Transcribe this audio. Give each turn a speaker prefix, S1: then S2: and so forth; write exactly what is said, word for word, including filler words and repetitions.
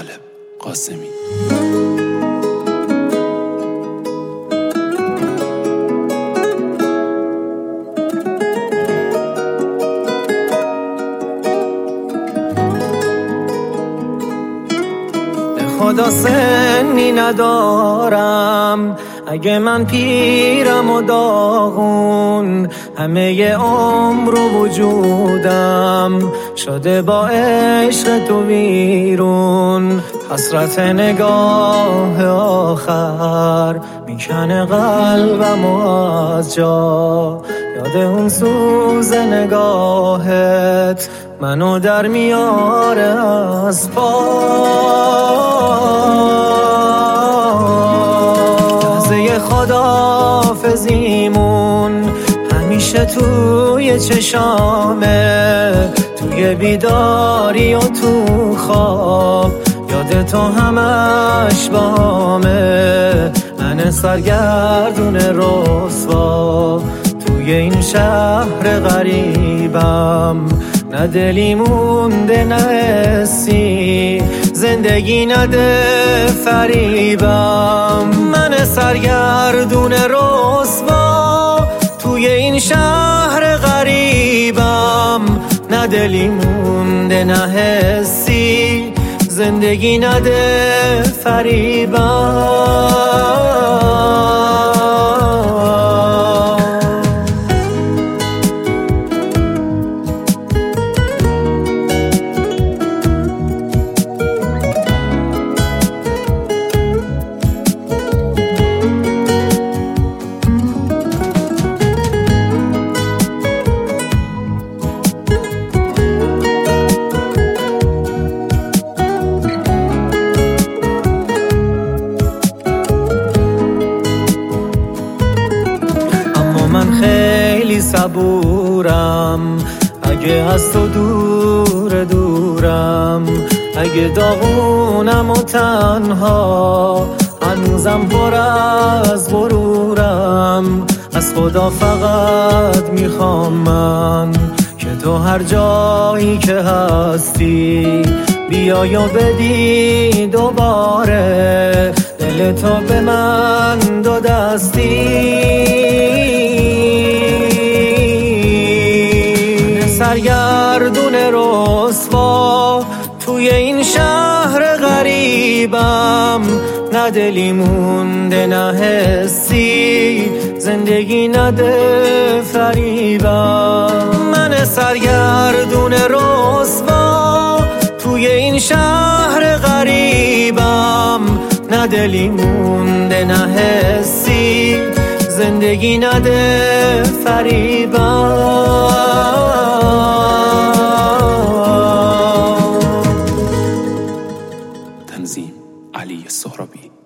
S1: طالب قاسمی.
S2: خدا سنی ندارم، اگه من پیرم و داغون، همه عمر و وجودم شده با عشق تو ویرون. حسرت نگاه آخر میکنه قلبم و از جا، یاد اون سوز نگاهت منو در میاره از پا. لحظه خداحافظیمون همیشه توی چشامه، توی بیداری و تو خواب یاد تو همش بامه. من سرگردون رسوا توی این شهر غریبم، نه دلی مونده نه حسی، زندگی نده فریبم. من سرگردون رسوا توی این شهر غریبم، نه دلی مونده نه حسی، زندگی نده فریبم. من خیلی صبورم، اگه از تو دور دورم، اگه داغونم و تنها، هنوزم پر از غرورم. از خدا فقط میخوام من که تو هر جایی که هستی بیای و بدی دوباره دل تو به من دو دستی. سرگردون رسوا توی این شهر غریبم، نه دلی مونده نه حسی، زندگی نده فریبم. من سرگردون رسوا توی این شهر غریبم، نه دلی مونده نه حسی، زندگی نده فریبم.
S1: تنظیم علی السهرابی.